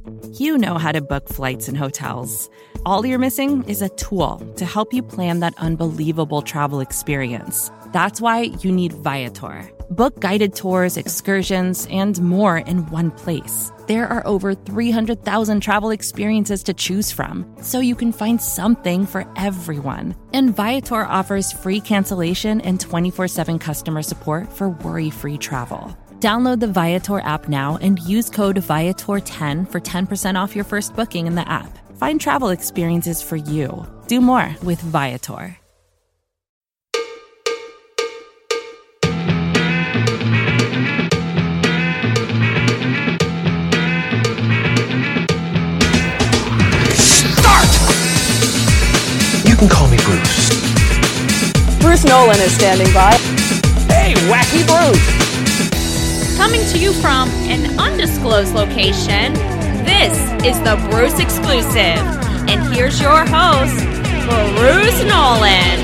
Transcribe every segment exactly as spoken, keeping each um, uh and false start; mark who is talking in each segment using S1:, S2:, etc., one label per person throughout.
S1: You know how to book flights and hotels. All you're missing is a tool to help you plan that unbelievable travel experience. That's why you need Viator. Book guided tours, excursions, and more in one place. There are over three hundred thousand travel experiences to choose from, so you can find something for everyone. And Viator offers free cancellation and twenty-four seven customer support for worry-free travel. Download the Viator app now and use code Viator ten for ten percent off your first booking in the app. Find travel experiences for you. Do more with Viator.
S2: You can call me Bruce.
S3: Bruce Nolan is standing by.
S2: Hey, Wacky Bruce!
S4: Coming to you from an undisclosed location, this is the Bruce Exclusive. And here's your host, Bruce Nolan.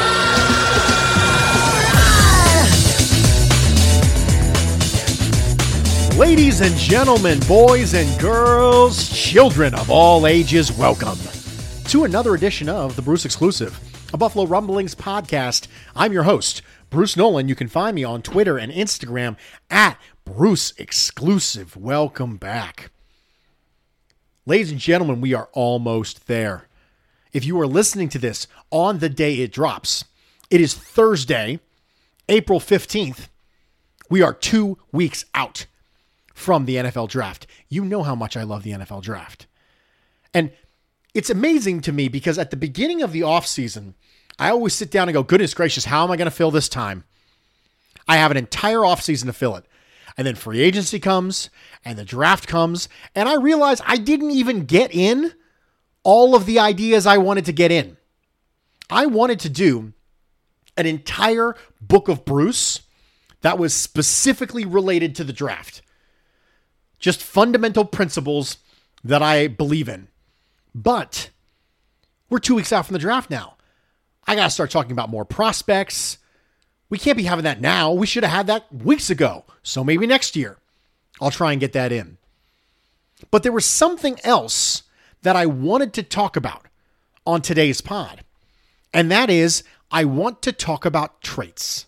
S5: Ladies and gentlemen, boys and girls, children of all ages, welcome to another edition of the Bruce Exclusive, a Buffalo Rumblings podcast. I'm your host, Bruce Nolan. You can find me on Twitter and Instagram at Bruce Exclusive. Welcome back. Ladies and gentlemen, we are almost there. If you are listening to this on the day it drops, it is Thursday, April fifteenth. We are two weeks out from the N F L draft. You know how much I love the N F L draft. And it's amazing to me because at the beginning of the offseason, I always sit down and go, goodness gracious, how am I going to fill this time? I have an entire offseason to fill it. And then free agency comes and the draft comes. And I realize I didn't even get in all of the ideas I wanted to get in. I wanted to do an entire book of Bruce that was specifically related to the draft. Just fundamental principles that I believe in. But we're two weeks out from the draft now. I got to start talking about more prospects. We can't be having that now. We should have had that weeks ago. So maybe next year I'll try and get that in. But there was something else that I wanted to talk about on today's pod. And that is, I want to talk about traits.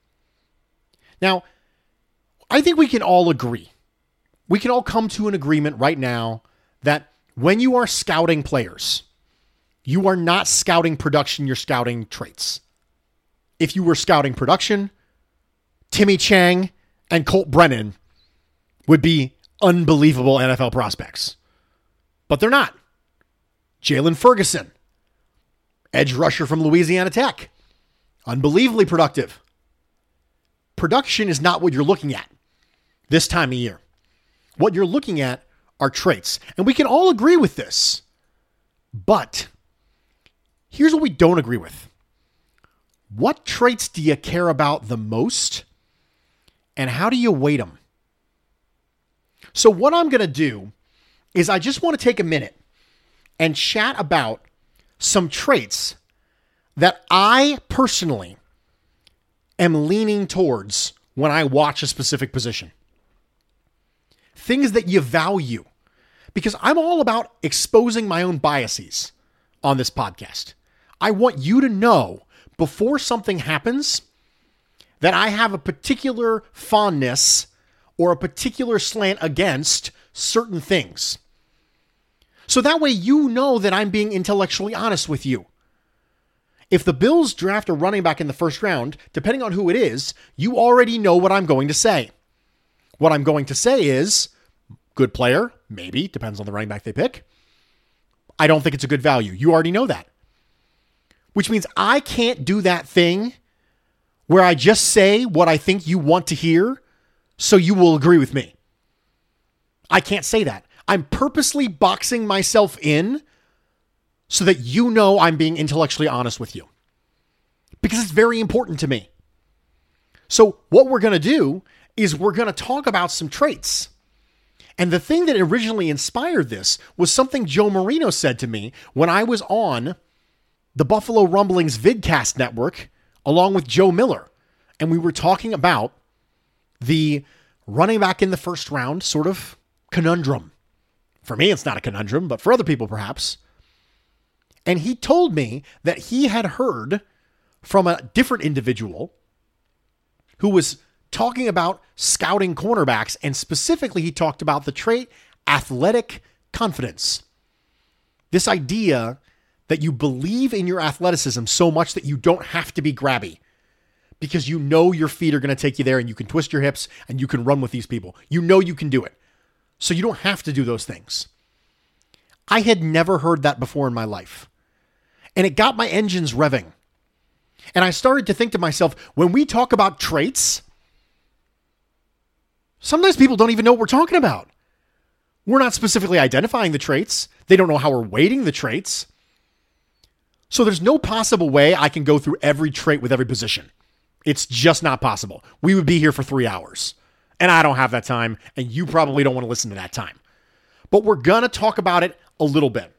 S5: Now, I think we can all agree. We can all come to an agreement right now that when you are scouting players, you are not scouting production, you're scouting traits. If you were scouting production, Timmy Chang and Colt Brennan would be unbelievable N F L prospects. But they're not. Jalen Ferguson, edge rusher from Louisiana Tech, unbelievably productive. Production is not what you're looking at this time of year. What you're looking at are traits. And we can all agree with this. But here's what we don't agree with. What traits do you care about the most? And how do you weight them? So what I'm going to do is I just want to take a minute and chat about some traits that I personally am leaning towards when I watch a specific position. Things that you value. Because I'm all about exposing my own biases on this podcast. I want you to know before something happens that I have a particular fondness or a particular slant against certain things. So that way you know that I'm being intellectually honest with you. If the Bills draft a running back in the first round, depending on who it is, you already know what I'm going to say. What I'm going to say is, good player, maybe, depends on the running back they pick. I don't think it's a good value. You already know that. Which means I can't do that thing where I just say what I think you want to hear so you will agree with me. I can't say that. I'm purposely boxing myself in so that you know I'm being intellectually honest with you. Because it's very important to me. So what we're going to do is we're going to talk about some traits. And the thing that originally inspired this was something Joe Marino said to me when I was on the Buffalo Rumblings Vidcast network along with Joe Miller. And we were talking about the running back in the first round sort of conundrum For me, it's not a conundrum, but for other people, perhaps. And he told me that he had heard from a different individual who was talking about scouting cornerbacks, and specifically he talked about the trait athletic confidence. This idea that you believe in your athleticism so much that you don't have to be grabby because you know your feet are going to take you there and you can twist your hips and you can run with these people. You know you can do it. So you don't have to do those things. I had never heard that before in my life. And it got my engines revving. And I started to think to myself, when we talk about traits, sometimes people don't even know what we're talking about. We're not specifically identifying the traits. They don't know how we're weighting the traits. So there's no possible way I can go through every trait with every position. It's just not possible. We would be here for three hours. And I don't have that time, and you probably don't want to listen to that time. But we're going to talk about it a little bit.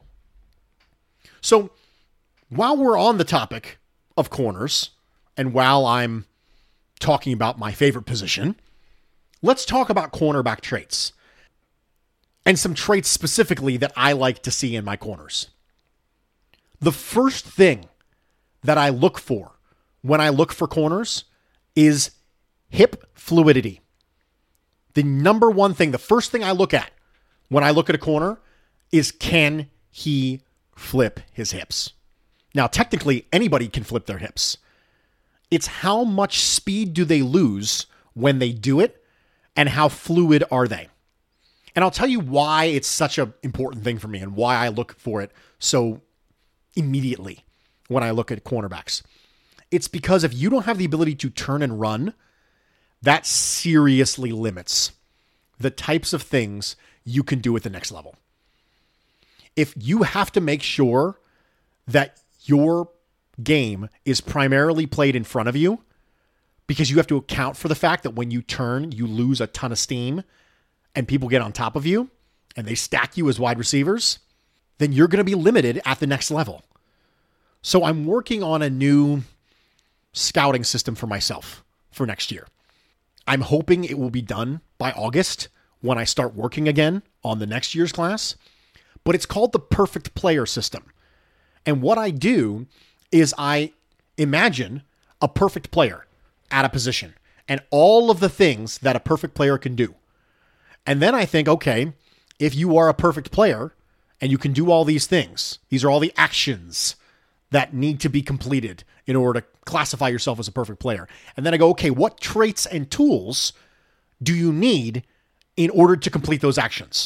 S5: So while we're on the topic of corners, and while I'm talking about my favorite position, let's talk about cornerback traits. And some traits specifically that I like to see in my corners. The first thing that I look for when I look for corners is hip fluidity. The number one thing, the first thing I look at when I look at a corner is, can he flip his hips? Now, technically, anybody can flip their hips. It's how much speed do they lose when they do it, and how fluid are they? And I'll tell you why it's such an important thing for me and why I look for it so immediately when I look at cornerbacks. It's because if you don't have the ability to turn and run, that seriously limits the types of things you can do at the next level. If you have to make sure that your game is primarily played in front of you, because you have to account for the fact that when you turn, you lose a ton of steam and people get on top of you and they stack you as wide receivers, then you're going to be limited at the next level. So I'm working on a new scouting system for myself for next year. I'm hoping it will be done by August when I start working again on the next year's class, but it's called the Perfect Player System. And what I do is I imagine a perfect player at a position and all of the things that a perfect player can do. And then I think, okay, if you are a perfect player and you can do all these things, these are all the actions that need to be completed in order to classify yourself as a perfect player. And then I go, okay, what traits and tools do you need in order to complete those actions?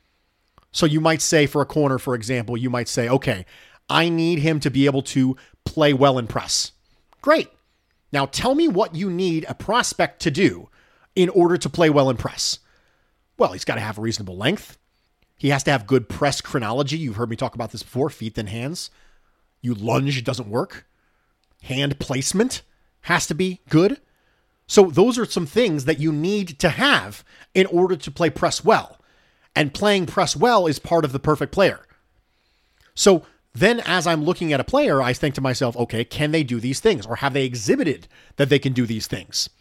S5: So you might say for a corner, for example, you might say, okay, I need him to be able to play well in press. Great. Now tell me what you need a prospect to do in order to play well in press. Well, he's got to have a reasonable length. He has to have good press chronology. You've heard me talk about this before, feet then hands. You lunge, it doesn't work. Hand placement has to be good. So those are some things that you need to have in order to play press well. And playing press well is part of the perfect player. So then as I'm looking at a player, I think to myself, okay, can they do these things? Or have they exhibited that they can do these things?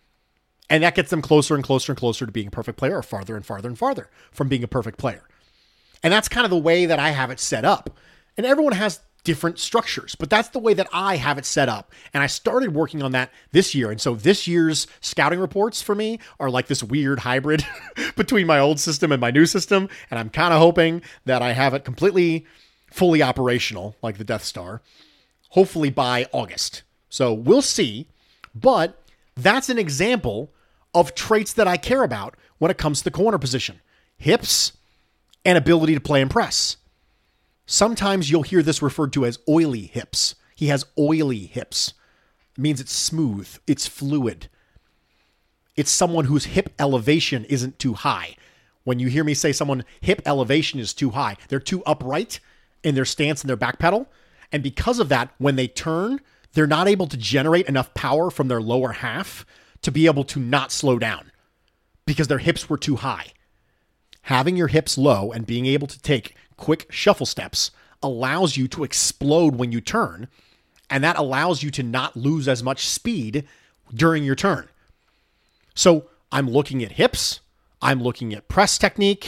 S5: And that gets them closer and closer and closer to being a perfect player, or farther and farther and farther from being a perfect player. And that's kind of the way that I have it set up. And everyone has different structures, but that's the way that I have it set up. And I started working on that this year. And so this year's scouting reports for me are like this weird hybrid between my old system and my new system. And I'm kind of hoping that I have it completely fully operational, like the Death Star, hopefully by August. So we'll see. But that's an example of traits that I care about when it comes to the corner position: hips and ability to play and press. Sometimes you'll hear this referred to as oily hips. He has oily hips. It means it's smooth. It's fluid. It's someone whose hip elevation isn't too high. When you hear me say someone hip elevation is too high, they're too upright in their stance and their back pedal. And because of that, when they turn, they're not able to generate enough power from their lower half to be able to not slow down because their hips were too high. Having your hips low and being able to take quick shuffle steps allows you to explode when you turn, and that allows you to not lose as much speed during your turn. So I'm looking at hips, I'm looking at press technique,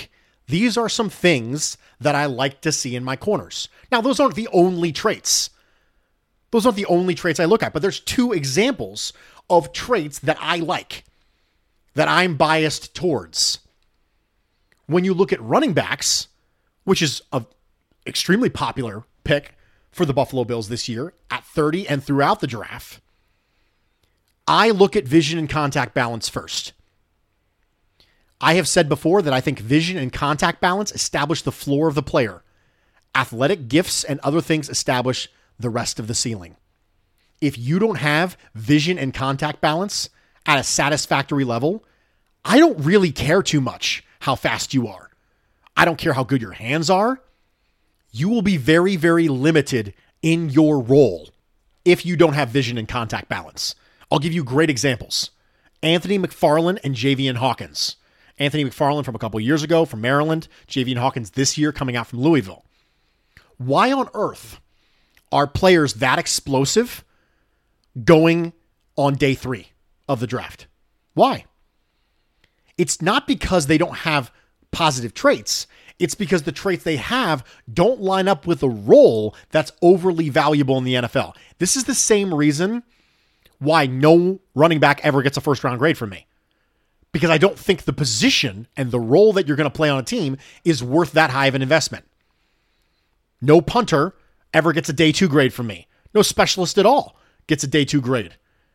S5: These are some things that I like to see in my corners. Now, those aren't the only traits. Those aren't the only traits I look at, but there's two examples of traits that I like, that I'm biased towards. When you look at running backs, which is an extremely popular pick for the Buffalo Bills this year at thirty and throughout the draft, I look at vision and contact balance first. I have said before that I think vision and contact balance establish the floor of the player. Athletic gifts and other things establish the rest of the ceiling. If you don't have vision and contact balance at a satisfactory level, I don't really care too much how fast you are. I don't care how good your hands are. You will be very, very limited in your role if you don't have vision and contact balance. I'll give you great examples. Anthony McFarland and Javian Hawkins. Anthony McFarland from a couple years ago from Maryland. Javian Hawkins this year coming out from Louisville. Why on earth are players that explosive going on day three of the draft? Why? It's not because they don't have positive traits. It's because the traits they have don't line up with a role that's overly valuable in the N F L. This is the same reason why no running back ever gets a first round grade from me. Because I don't think the position and the role that you're going to play on a team is worth that high of an investment. No punter ever gets a day two grade from me. No specialist at all gets a day two grade.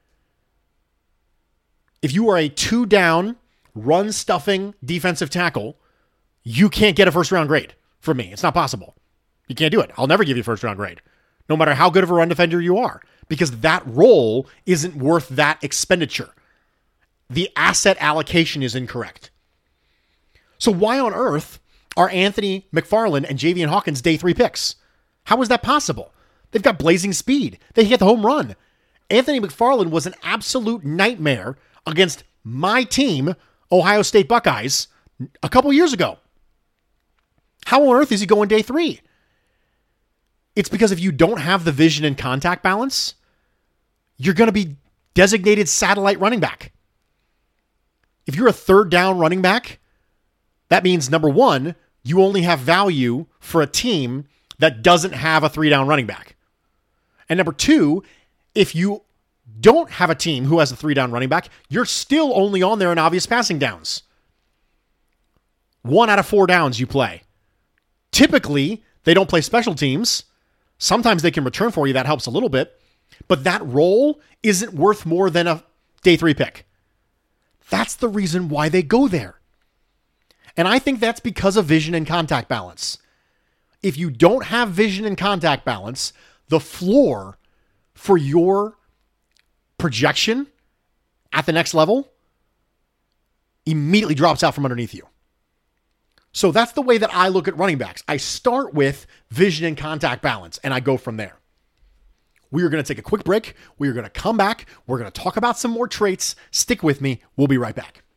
S5: If you are a two down, run stuffing defensive tackle, you can't get a first round grade from me. It's not possible. You can't do it. I'll never give you a first round grade, no matter how good of a run defender you are, because that role isn't worth that expenditure. The asset allocation is incorrect. So why on earth are Anthony McFarland and Javian Hawkins day three picks? How is that possible? They've got blazing speed. They hit the home run. Anthony McFarland was an absolute nightmare against my team, Ohio State Buckeyes, a couple years ago. How on earth is he going day three? It's because if you don't have the vision and contact balance, you're going to be designated satellite running back. If you're a third down running back, that means, number one, you only have value for a team that doesn't have a three down running back. And number two, if you don't have a team who has a three down running back, you're still only on there in obvious passing downs. One out of four downs you play. Typically, they don't play special teams. Sometimes they can return for you. That helps a little bit. But that role isn't worth more than a day three pick. That's the reason why they go there. And I think that's because of vision and contact balance. If you don't have vision and contact balance, the floor for your projection at the next level immediately drops out from underneath you. So that's the way that I look at running backs. I start with vision and contact balance, and I go from there. We are going to take a quick break. We are going to come back. We're going to talk about some more traits. Stick with me. We'll be right back.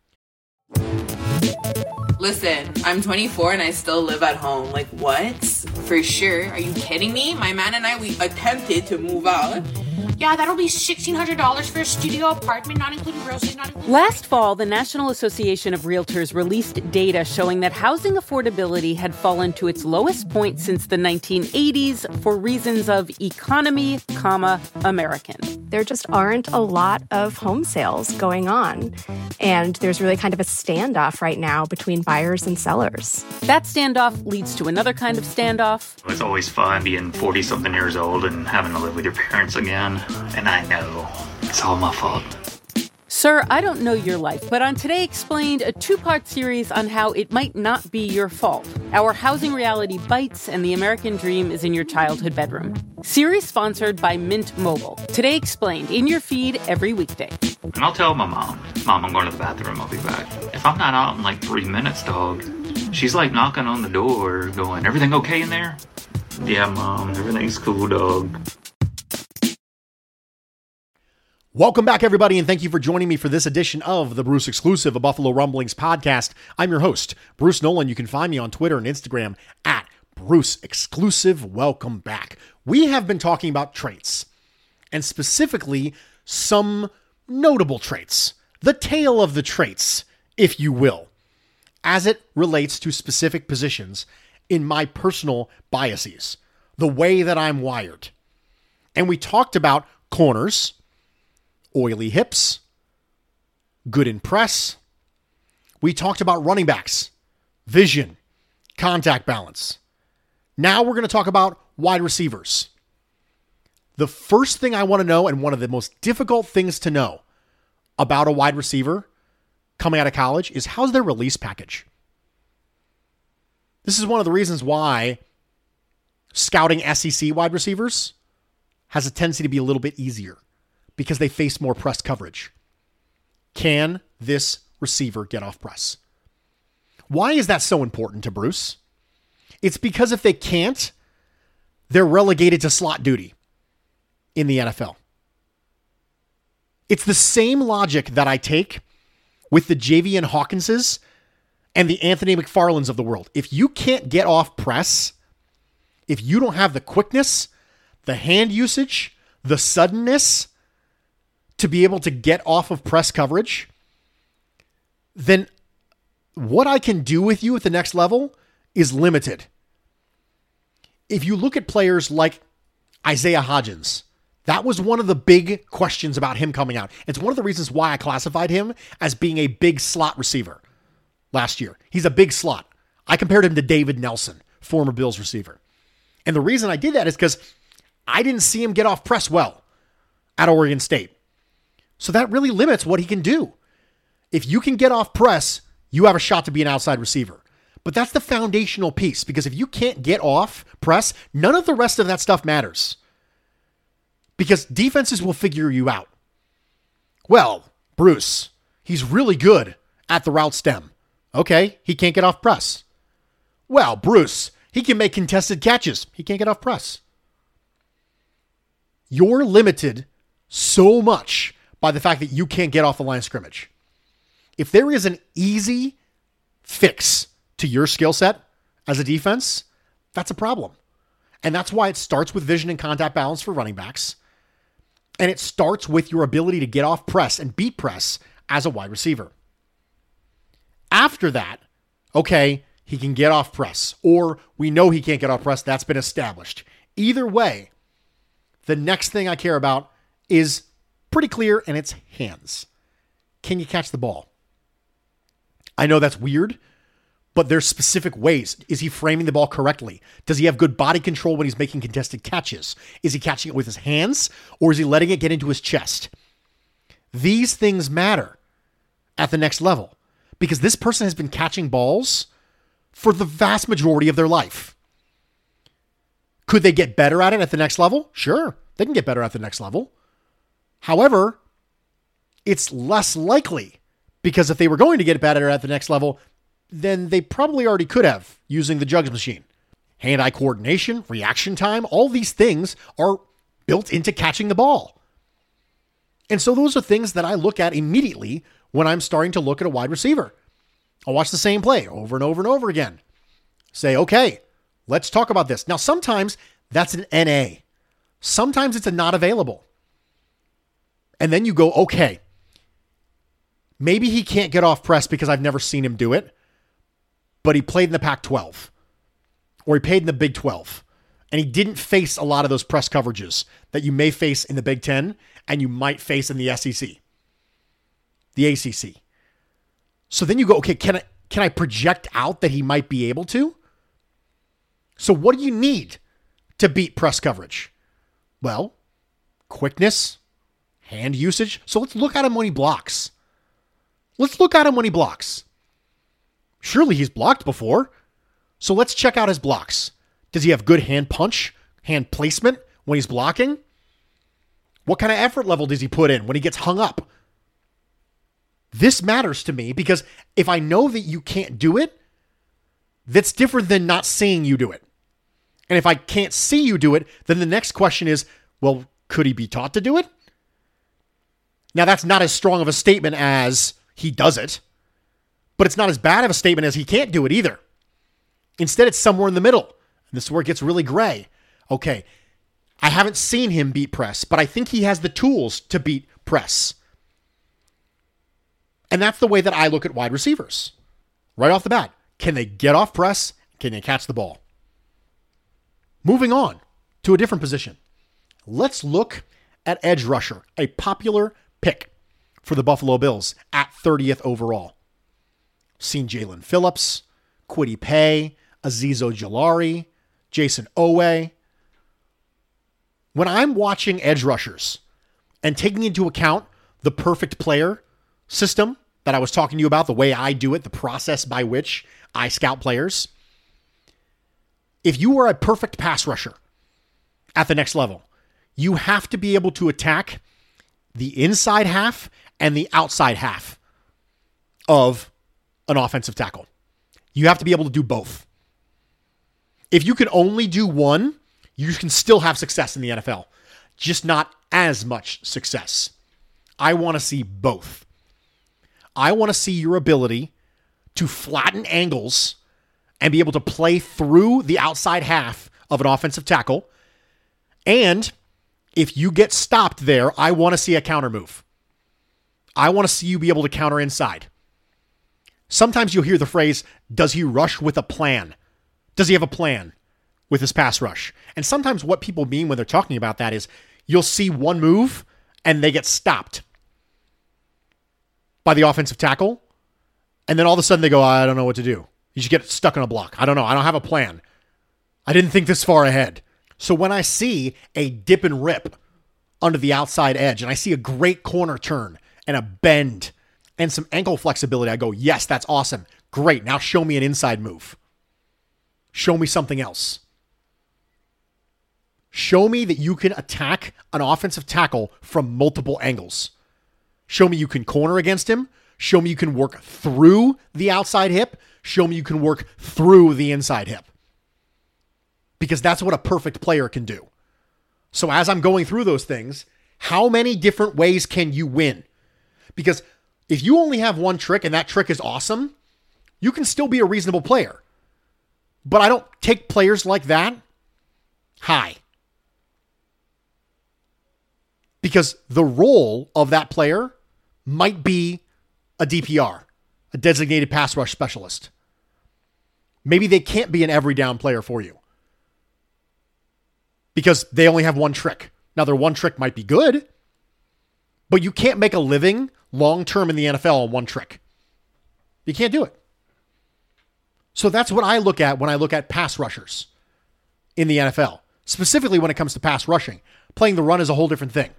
S6: Listen, I'm twenty-four and I still live at home. Like, what? For sure. Are you kidding me? My man and I, we attempted to move out.
S7: Yeah, that'll be sixteen hundred dollars for a studio apartment, not including groceries, not including...
S8: Last fall, the National Association of Realtors released data showing that housing affordability had fallen to its lowest point since the nineteen eighties for reasons of economy, comma, American.
S9: There just aren't a lot of home sales going on. And there's really kind of a standoff right now between buyers and sellers.
S8: That standoff leads to another kind of standoff.
S10: It's always fun being forty-something years old and having to live with your parents again. And I know it's all my fault.
S8: Sir, I don't know your life, but on Today Explained, a two-part series on how it might not be your fault. Our housing reality bites and the American dream is in your childhood bedroom. Series sponsored by Mint Mobile. Today Explained, in your feed every weekday.
S10: And I'll tell my mom, Mom, I'm going to the bathroom, I'll be back. If I'm not out in like three minutes, dog, she's like knocking on the door going, everything okay in there? Yeah, Mom, everything's cool, dog.
S5: Welcome back, everybody, and thank you for joining me for this edition of the Bruce Exclusive, a Buffalo Rumblings podcast. I'm your host, Bruce Nolan. You can find me on Twitter and Instagram at Bruce Exclusive. Welcome back. We have been talking about traits, and specifically some notable traits, the tale of the traits, if you will. as it relates to specific positions in my personal biases, the way that I'm wired. And we talked about corners, oily hips, good in press. We talked about running backs, vision, contact balance. Now we're going to talk about wide receivers. The first thing I want to know, and one of the most difficult things to know about a wide receiver coming out of college, is how's their release package? This is one of the reasons why scouting S E C wide receivers has a tendency to be a little bit easier, because they face more press coverage. Can this receiver get off press? Why is that so important to Bruce? It's because if they can't, they're relegated to slot duty in the N F L. It's the same logic that I take with the Javian Hawkinses and the Anthony McFarlands of the world. If you can't get off press, if you don't have the quickness, the hand usage, the suddenness to be able to get off of press coverage, then what I can do with you at the next level is limited. If you look at players like Isaiah Hodgins, that was one of the big questions about him coming out. It's one of the reasons why I classified him as being a big slot receiver last year. He's a big slot. I compared him to David Nelson, former Bills receiver. And the reason I did that is because I didn't see him get off press well at Oregon State. So that really limits what he can do. If you can get off press, you have a shot to be an outside receiver. But that's the foundational piece, because if you can't get off press, none of the rest of that stuff matters. Because defenses will figure you out. Well, Bruce, he's really good at the route stem. Okay, he can't get off press. Well, Bruce, he can make contested catches. He can't get off press. You're limited so much by the fact that you can't get off the line of scrimmage. If there is an easy fix to your skill set as a defense, that's a problem. And that's why it starts with vision and contact balance for running backs. And it starts with your ability to get off press and beat press as a wide receiver. After that, okay, he can get off press, or we know he can't get off press. That's been established. Either way, the next thing I care about is pretty clear, and it's hands. Can you catch the ball? I know that's weird, but there's specific ways. Is he framing the ball correctly? Does he have good body control when he's making contested catches? Is he catching it with his hands, or is he letting it get into his chest? These things matter at the next level, because this person has been catching balls for the vast majority of their life. Could they get better at it at the next level? Sure, they can get better at the next level. However, it's less likely, because if they were going to get better at the next level, then they probably already could have, using the jugs machine. Hand-eye coordination, reaction time, all these things are built into catching the ball. And so those are things that I look at immediately when I'm starting to look at a wide receiver. I'll watch the same play over and over and over again. Say, okay, let's talk about this. Now, sometimes that's an N A. Sometimes it's a not available. And then you go, okay, maybe he can't get off press because I've never seen him do it, but he played in the Pac twelve, or he played in the Big twelve, and he didn't face a lot of those press coverages that you may face in the Big ten and you might face in the S E C, the A C C. So then you go, okay, can I, can I project out that he might be able to? So what do you need to beat press coverage? Well, quickness, hand usage. So let's look at him when he blocks. Let's look at him when he blocks. Surely he's blocked before. So let's check out his blocks. Does he have good hand punch, hand placement when he's blocking? What kind of effort level does he put in when he gets hung up? This matters to me, because if I know that you can't do it, that's different than not seeing you do it. And if I can't see you do it, then the next question is, well, could he be taught to do it? Now, that's not as strong of a statement as he does it, but it's not as bad of a statement as he can't do it either. Instead, it's somewhere in the middle. And this is where it gets really gray. Okay, I haven't seen him beat press, but I think he has the tools to beat press. And that's the way that I look at wide receivers. right off the bat. Can they get off press? Can they catch the ball? Moving on to a different position. Let's look at edge rusher, a popular pick for the Buffalo Bills at thirtieth overall. Seen Jalen Phillips, Kwity Paye, Azeez Ojulari, Jason Owe. When I'm watching edge rushers and taking into account the perfect player system that I was talking to you about, the way I do it, the process by which I scout players, if you are a perfect pass rusher at the next level, you have to be able to attack the inside half and the outside half of an offensive tackle. You have to be able to do both. If you can only do one, you can still have success in the N F L, just not as much success. I want to see both. I want to see your ability to flatten angles and be able to play through the outside half of an offensive tackle. And if you get stopped there, I want to see a counter move. I want to see you be able to counter inside. Sometimes you'll hear the phrase, does he rush with a plan? Does he have a plan with his pass rush? And sometimes what people mean when they're talking about that is you'll see one move and they get stopped by the offensive tackle. And then all of a sudden they go, I don't know what to do. You just get stuck on a block. I don't know. I don't have a plan. I didn't think this far ahead. So when I see a dip and rip under the outside edge and I see a great corner turn and a bend and some ankle flexibility, I go, yes, that's awesome. Great. Now show me an inside move. Show me something else. Show me that you can attack an offensive tackle from multiple angles. Show me you can corner against him. Show me you can work through the outside hip. Show me you can work through the inside hip. Because that's what a perfect player can do. So as I'm going through those things, how many different ways can you win? Because if you only have one trick and that trick is awesome, you can still be a reasonable player. But I don't take players like that high. Because the role of that player might be a D P R, a designated pass rush specialist. Maybe they can't be an every down player for you because they only have one trick. Now, their one trick might be good, but you can't make a living long-term in the N F L on one trick. You can't do it. So that's what I look at when I look at pass rushers in the N F L, specifically when it comes to pass rushing. Playing the run is a whole different thing.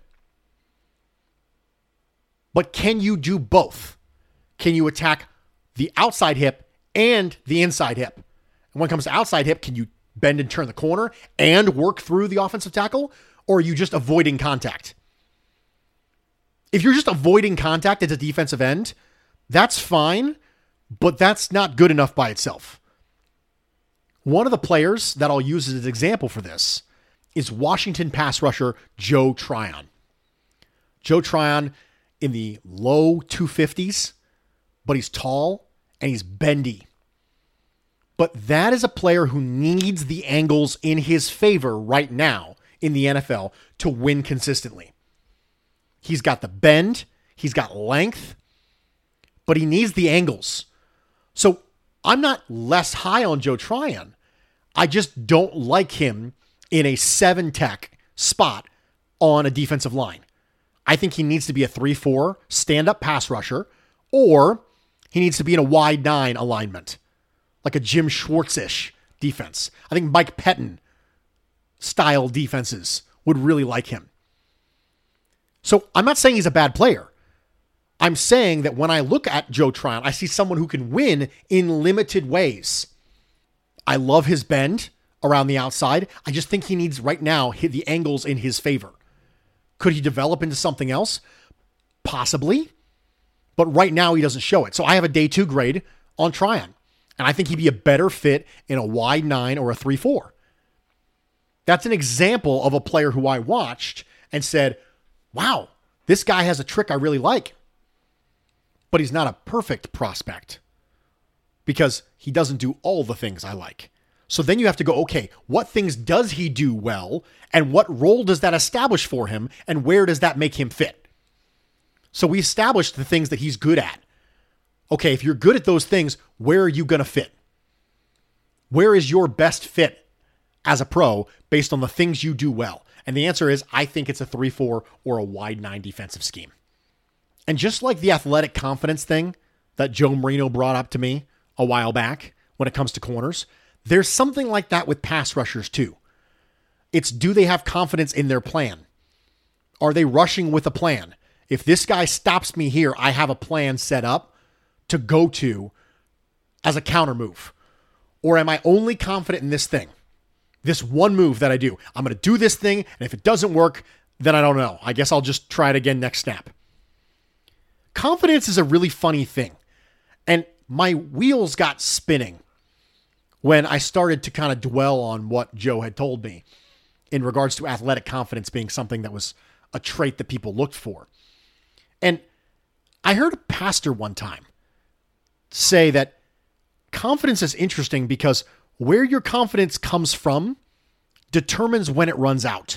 S5: But can you do both? Can you attack the outside hip and the inside hip? And when it comes to outside hip, can you bend and turn the corner and work through the offensive tackle? Or are you just avoiding contact? If you're just avoiding contact as a defensive end, that's fine, but that's not good enough by itself. One of the players that I'll use as an example for this is Washington pass rusher Joe Tryon. Joe Tryon in the low two fifties, but he's tall and he's bendy. But that is a player who needs the angles in his favor right now in the N F L to win consistently. He's got the bend, he's got length, but he needs the angles. So I'm not less high on Joe Tryon. I just don't like him in a seven tech spot on a defensive line. I think he needs to be a three four stand-up pass rusher, or he needs to be in a wide nine alignment, like a Jim Schwartz-ish defense. I think Mike Pettin style defenses would really like him. So I'm not saying he's a bad player. I'm saying that when I look at Joe Tryon, I see someone who can win in limited ways. I love his bend around the outside. I just think he needs right now hit the angles in his favor. Could he develop into something else? Possibly. But right now he doesn't show it. So I have a day two grade on Tryon. And I think he'd be a better fit in a wide nine or a three four. That's an example of a player who I watched and said, wow, this guy has a trick I really like. But he's not a perfect prospect because he doesn't do all the things I like. So then you have to go, okay, what things does he do well? And what role does that establish for him? And where does that make him fit? So we established the things that he's good at. okay, if you're good at those things, where are you going to fit? Where is your best fit as a pro based on the things you do well? And the answer is, I think it's a three four or a wide nine defensive scheme. And just like the athletic confidence thing that Joe Marino brought up to me a while back when it comes to corners, there's something like that with pass rushers too. It's, do they have confidence in their plan? Are they rushing with a plan? If this guy stops me here, I have a plan set up to go to as a counter move. Or am I only confident in this thing? This one move that I do. I'm going to do this thing, and if it doesn't work, then I don't know. I guess I'll just try it again next snap. Confidence is a really funny thing. And my wheels got spinning when I started to kind of dwell on what Joe had told me in regards to athletic confidence being something that was a trait that people looked for. And I heard a pastor one time say that confidence is interesting because where your confidence comes from determines when it runs out.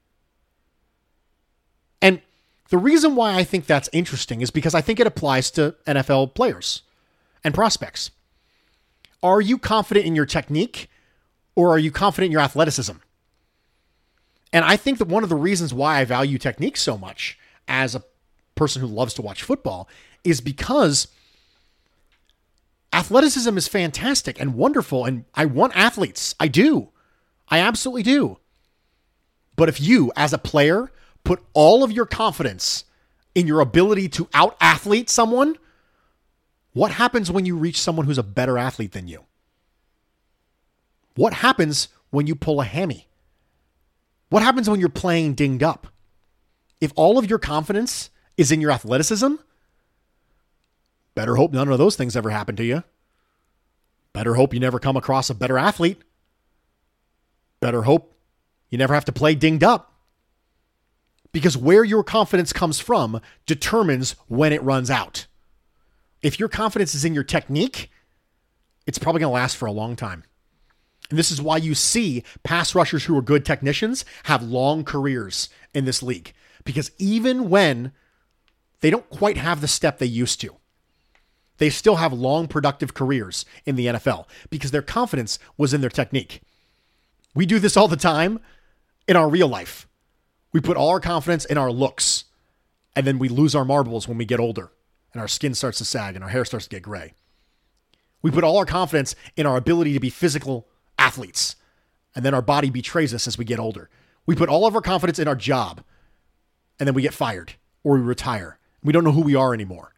S5: And the reason why I think that's interesting is because I think it applies to N F L players and prospects. Are you confident in your technique or are you confident in your athleticism? And I think that one of the reasons why I value technique so much as a person who loves to watch football is because athleticism is fantastic and wonderful, and I want athletes. I do. I absolutely do. But if you, as a player, put all of your confidence in your ability to out-athlete someone, what happens when you reach someone who's a better athlete than you? What happens when you pull a hammy? What happens when you're playing dinged up? If all of your confidence is in your athleticism, better hope none of those things ever happen to you. Better hope you never come across a better athlete. Better hope you never have to play dinged up. Because where your confidence comes from determines when it runs out. If your confidence is in your technique, it's probably going to last for a long time. And this is why you see pass rushers who are good technicians have long careers in this league. Because even when they don't quite have the step they used to, they still have long, productive careers in the N F L because their confidence was in their technique. We do this all the time in our real life. We put all our confidence in our looks, and then we lose our marbles when we get older, and our skin starts to sag, and our hair starts to get gray. We put all our confidence in our ability to be physical athletes, and then our body betrays us as we get older. We put all of our confidence in our job, and then we get fired, or we retire. We don't know who we are anymore.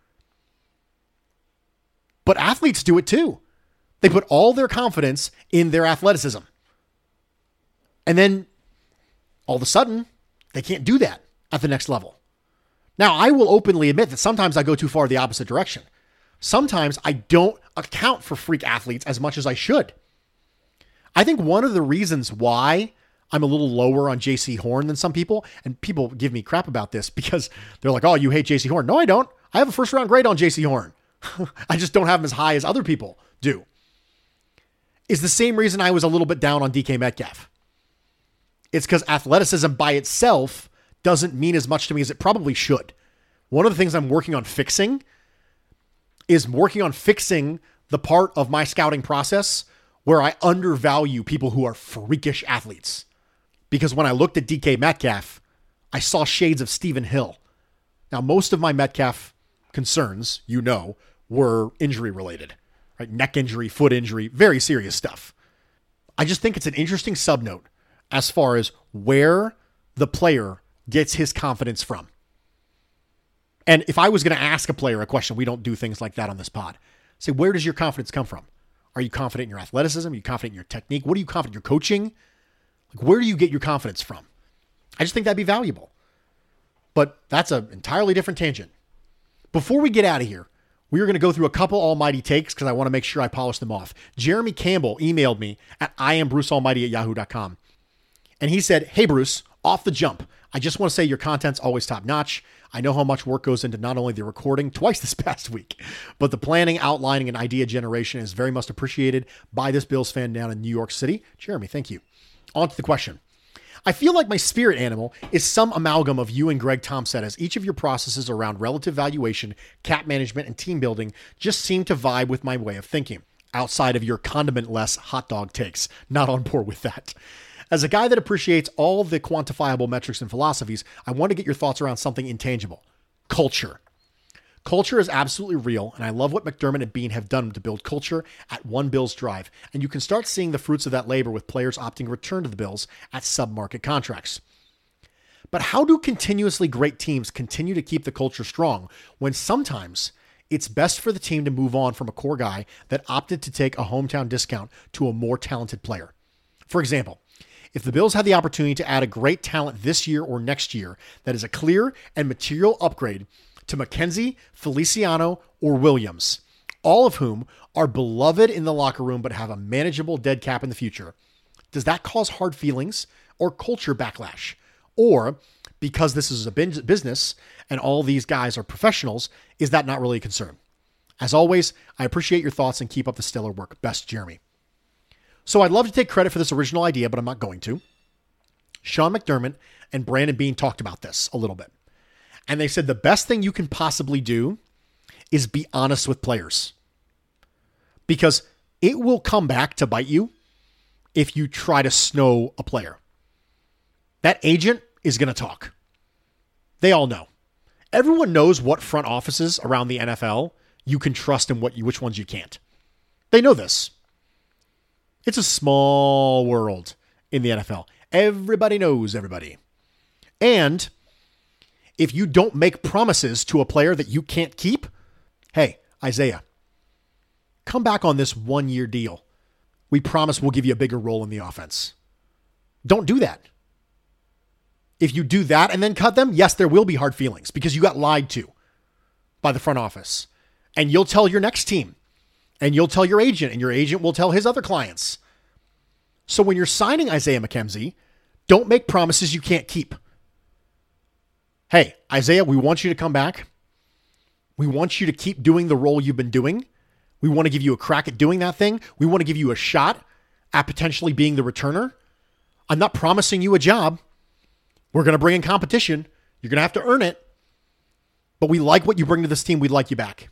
S5: But athletes do it too. They put all their confidence in their athleticism. And then all of a sudden, they can't do that at the next level. Now, I will openly admit that sometimes I go too far the opposite direction. Sometimes I don't account for freak athletes as much as I should. I think one of the reasons why I'm a little lower on J C Horn than some people, and people give me crap about this because they're like, oh, you hate J C Horn. No, I don't. I have a first round grade on J C Horn. I just don't have him as high as other people do. Is the same reason I was a little bit down on D K Metcalf. It's because athleticism by itself doesn't mean as much to me as it probably should. One of the things I'm working on fixing is working on fixing the part of my scouting process where I undervalue people who are freakish athletes. Because when I looked at D K Metcalf, I saw shades of Stephen Hill. Now, most of my Metcalf concerns, you know, were injury related, right? Neck injury, foot injury, very serious stuff. I just think it's an interesting subnote as far as where the player gets his confidence from. And if I was going to ask a player a question, we don't do things like that on this pod. Say, where does your confidence come from? Are you confident in your athleticism? Are you confident in your technique? What are you confident in your coaching? Like, where do you get your confidence from? I just think that'd be valuable. But that's an entirely different tangent. Before we get out of here, we are going to go through a couple almighty takes because I want to make sure I polish them off. Jeremy Campbell emailed me at I am Bruce Almighty at yahoo dot com. And he said, hey, Bruce, off the jump, I just want to say your content's always top notch. I know how much work goes into not only the recording twice this past week, but the planning, outlining, and idea generation is very much appreciated by this Bills fan down in New York City. Jeremy, thank you. On to the question. I feel like my spirit animal is some amalgam of you and Greg Thompson, as each of your processes around relative valuation, cap management, and team building just seem to vibe with my way of thinking, outside of your condiment-less hot dog takes. Not on board with that. As a guy that appreciates all the quantifiable metrics and philosophies, I want to get your thoughts around something intangible. Culture. Culture is absolutely real, and I love what McDermott and Beane have done to build culture at One Bills Drive, and you can start seeing the fruits of that labor with players opting to return to the Bills at sub-market contracts. But how do continuously great teams continue to keep the culture strong when sometimes it's best for the team to move on from a core guy that opted to take a hometown discount to a more talented player? For example, if the Bills had the opportunity to add a great talent this year or next year that is a clear and material upgrade to McKenzie, Feliciano, or Williams, all of whom are beloved in the locker room but have a manageable dead cap in the future, does that cause hard feelings or culture backlash? Or, because this is a business and all these guys are professionals, is that not really a concern? As always, I appreciate your thoughts and keep up the stellar work. Best, Jeremy. So I'd love to take credit for this original idea, but I'm not going to. Sean McDermott and Brandon Beane talked about this a little bit. And they said the best thing you can possibly do is be honest with players. Because it will come back to bite you if you try to snow a player. That agent is going to talk. They all know. Everyone knows what front offices around the N F L you can trust and what you, which ones you can't. They know this. It's a small world in the N F L. Everybody knows everybody. And if you don't make promises to a player that you can't keep, hey, Isaiah, come back on this one-year deal. We promise we'll give you a bigger role in the offense. Don't do that. If you do that and then cut them, yes, there will be hard feelings because you got lied to by the front office. And you'll tell your next team, and you'll tell your agent, and your agent will tell his other clients. So when you're signing Isaiah McKenzie, don't make promises you can't keep. Hey, Isaiah, we want you to come back. We want you to keep doing the role you've been doing. We want to give you a crack at doing that thing. We want to give you a shot at potentially being the returner. I'm not promising you a job. We're going to bring in competition. You're going to have to earn it. But we like what you bring to this team. We'd like you back.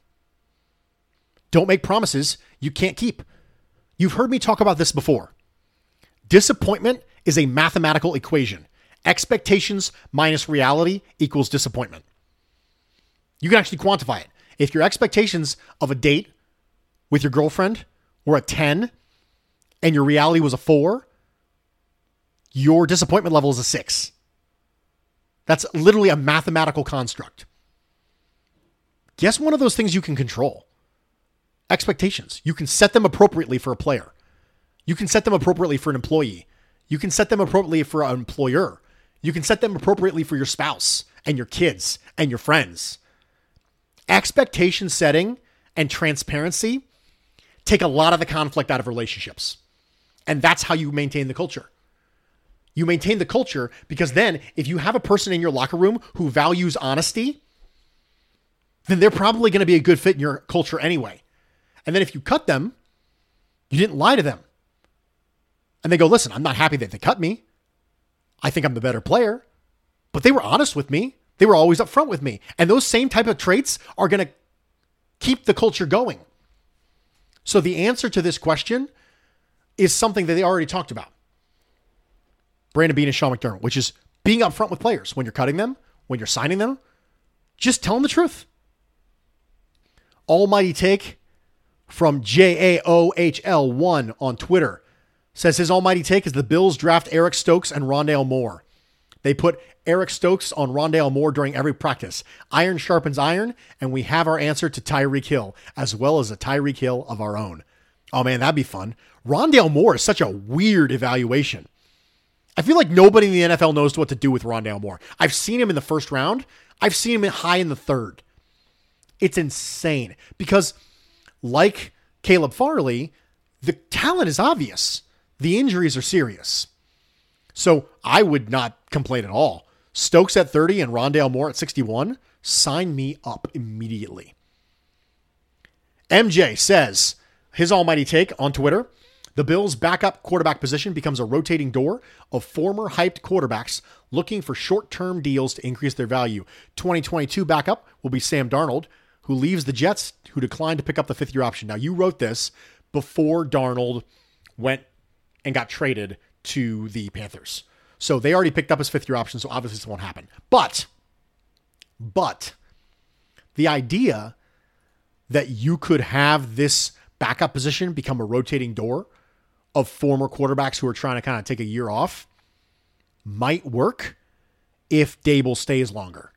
S5: Don't make promises you can't keep. You've heard me talk about this before. Disappointment is a mathematical equation. Expectations minus reality equals disappointment. You can actually quantify it. If your expectations of a date with your girlfriend were a ten and your reality was a four, your disappointment level is a six. That's literally a mathematical construct. Guess one of those things you can control. Expectations. You can set them appropriately for a player. You can set them appropriately for an employee. You can set them appropriately for an employer. You can set them appropriately for your spouse and your kids and your friends. Expectation setting and transparency take a lot of the conflict out of relationships. And that's how you maintain the culture. You maintain the culture because then if you have a person in your locker room who values honesty, then they're probably going to be a good fit in your culture anyway. And then if you cut them, you didn't lie to them. And they go, listen, I'm not happy that they cut me. I think I'm the better player. But they were honest with me. They were always upfront with me. And those same type of traits are going to keep the culture going. So the answer to this question is something that they already talked about. Brandon Beane and Sean McDermott, which is being upfront with players when you're cutting them, when you're signing them. Just tell them the truth. Almighty Take from J A O H L one on Twitter says his almighty take is the Bills draft Eric Stokes and Rondale Moore. They put Eric Stokes on Rondale Moore during every practice. Iron sharpens iron, and we have our answer to Tyreek Hill, as well as a Tyreek Hill of our own. Oh man, that'd be fun. Rondale Moore is such a weird evaluation. I feel like nobody in the N F L knows what to do with Rondale Moore. I've seen him in the first round. I've seen him high in the third. It's insane because like Caleb Farley, the talent is obvious. The injuries are serious. So I would not complain at all. Stokes at thirty and Rondale Moore at sixty-one. Sign me up immediately. M J says, his almighty take on Twitter, The Bills' backup quarterback position becomes a rotating door of former hyped quarterbacks looking for short-term deals to increase their value. twenty twenty-two backup will be Sam Darnold, who leaves the Jets, who declined to pick up the fifth-year option. Now, you wrote this before Darnold went and got traded to the Panthers. So they already picked up his fifth-year option, so obviously this won't happen. But, but, the idea that you could have this backup position become a rotating door of former quarterbacks who are trying to kind of take a year off might work if Dable stays longer.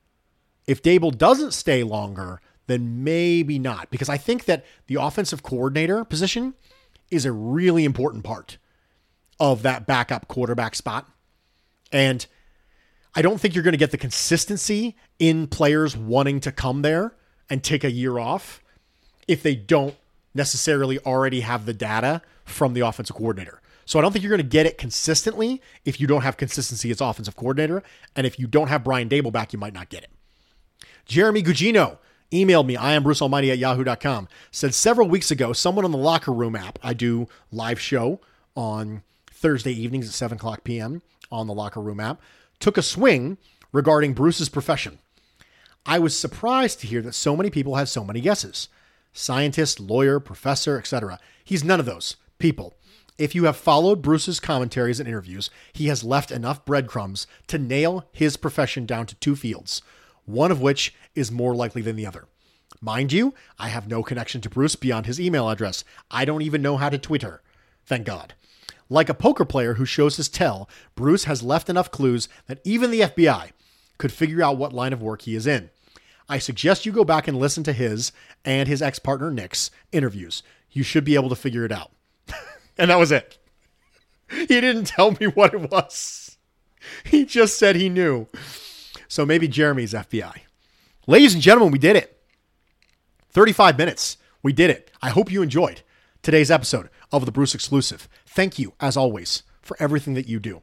S5: If Dable doesn't stay longer, then maybe not. Because I think that the offensive coordinator position is a really important part of that backup quarterback spot. And I don't think you're going to get the consistency in players wanting to come there and take a year off if they don't necessarily already have the data from the offensive coordinator. So I don't think you're going to get it consistently if you don't have consistency as offensive coordinator. And if you don't have Brian Dable back, you might not get it. Jeremy Gugino emailed me, I am Bruce Almighty at yahoo dot com, said several weeks ago, someone on the Locker Room app, I do live show on Thursday evenings at seven o'clock p.m. on the Locker Room app, took a swing regarding Bruce's profession. I was surprised to hear that so many people had so many guesses. Scientist, lawyer, professor, et cetera. He's none of those people. If you have followed Bruce's commentaries and interviews, he has left enough breadcrumbs to nail his profession down to two fields, one of which is more likely than the other. Mind you, I have no connection to Bruce beyond his email address. I don't even know how to Twitter. Thank God. Like a poker player who shows his tell, Bruce has left enough clues that even the F B I could figure out what line of work he is in. I suggest you go back and listen to his and his ex-partner Nick's interviews. You should be able to figure it out. And that was it. He didn't tell me what it was. He just said he knew. So maybe Jeremy's F B I. Ladies and gentlemen, we did it. thirty-five minutes. We did it. I hope you enjoyed today's episode of the Bruce Exclusive. Thank you, as always, for everything that you do.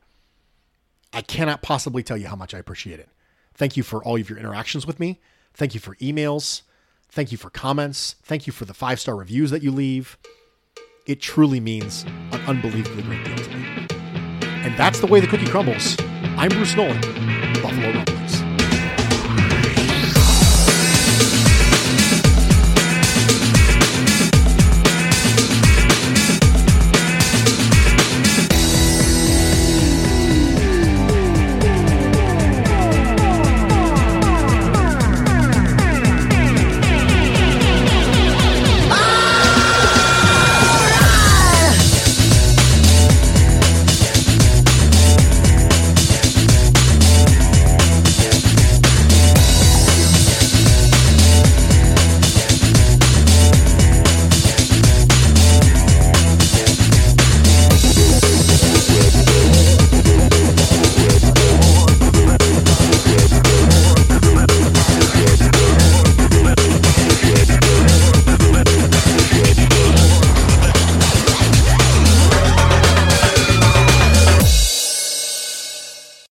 S5: I cannot possibly tell you how much I appreciate it. Thank you for all of your interactions with me. Thank you for emails. Thank you for comments. Thank you for the five-star reviews that you leave. It truly means an unbelievably great deal to me. And that's the way the cookie crumbles. I'm Bruce Nolan, Buffalo Rumblings.